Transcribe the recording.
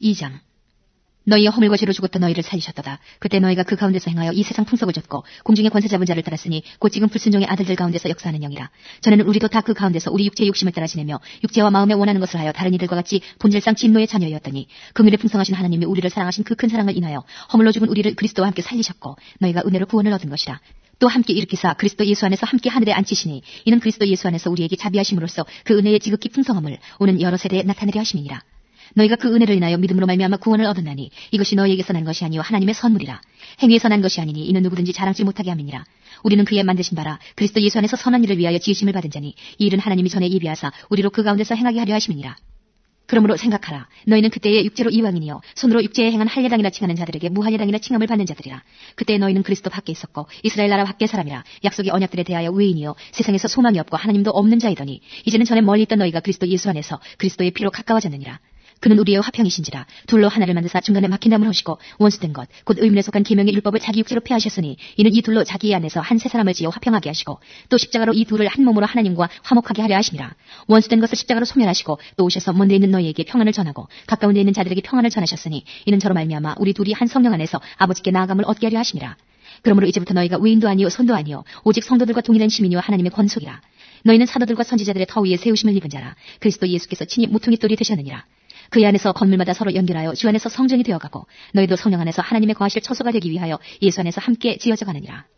2장. 너희의 허물과 죄로 죽었던 너희를 살리셨도다. 그때 너희가 그 가운데서 행하여 이 세상 풍속을 좇고 공중의 권세 잡은 자를 따랐으니 곧 지금 불순종의 아들들 가운데서 역사하는 영이라. 전에는 우리도 다 그 가운데서 우리 육체의 욕심을 따라 지내며 육체와 마음에 원하는 것을 하여 다른 이들과 같이 본질상 진노의 자녀였더니 긍휼에 풍성하신 하나님이 우리를 사랑하신 그 큰 사랑을 인하여 허물로 죽은 우리를 그리스도와 함께 살리셨고 너희가 은혜로 구원을 얻은 것이라. 또 함께 일으키사 그리스도 예수 안에서 함께 하늘에 앉히시니 이는 그리스도 예수 안에서 우리에게 자비하심으로써 그 은혜의 지극히 풍성함을 오는 여러 세대에 나타내려 하심이니라. 너희가 그 은혜를 인하여 믿음으로 말미암아 구원을 얻었나니 이것이 너희에게서 난 것이 아니요 하나님의 선물이라. 행위에서 난 것이 아니니 이는 누구든지 자랑치 못하게 함이니라. 우리는 그의 만드신 바라 그리스도 예수 안에서 선한 일을 위하여 지으심을 받은 자니 이 일은 하나님이 전에 예비하사 우리로 그 가운데서 행하게 하려 하심이니라. 그러므로 생각하라. 너희는 그때의 육체로 이방인이요 손으로 육체에 행한 할례당이나 칭하는 자들에게 무할례당이나 칭함을 받는 자들이라. 그때 너희는 그리스도 밖에 있었고 이스라엘 나라 밖의 사람이라. 약속의 언약들에 대하여 외인이요 세상에서 소망이 없고 하나님도 없는 자이더니 이제는 전에 멀리 있던 너희가 그리스도 예수 안에서 그리스도의 피로 가까워졌느니라. 그는 우리의 화평이신지라. 둘로 하나를 만드사 중간에 막힌 담을 하시고 원수된 것 곧 의문에 속한 계명의 율법을 자기 육체로 폐하셨으니 이는 이 둘로 자기 안에서 한 새 사람을 지어 화평하게 하시고 또 십자가로 이 둘을 한 몸으로 하나님과 화목하게 하려 하심이라. 원수된 것을 십자가로 소멸하시고 또 오셔서 먼데 있는 너희에게 평안을 전하고 가까운 데 있는 자들에게 평안을 전하셨으니 이는 저로 말미암아 우리 둘이 한 성령 안에서 아버지께 나아감을 얻게 하려 하심이라. 그러므로 이제부터 너희가 외인도 아니요 손도 아니요 오직 성도들과 동일한 시민이요 하나님의 권속이라. 너희는 사도들과 선지자들의 터 위에 세우심을 입은 자라. 그리스도 예수께서 친히 모퉁이 돌이 되셨느니라. 그 안에서 건물마다 서로 연결하여 주 안에서 성전이 되어가고 너희도 성령 안에서 하나님의 거하실 처소가 되기 위하여 예수 안에서 함께 지어져 가느니라.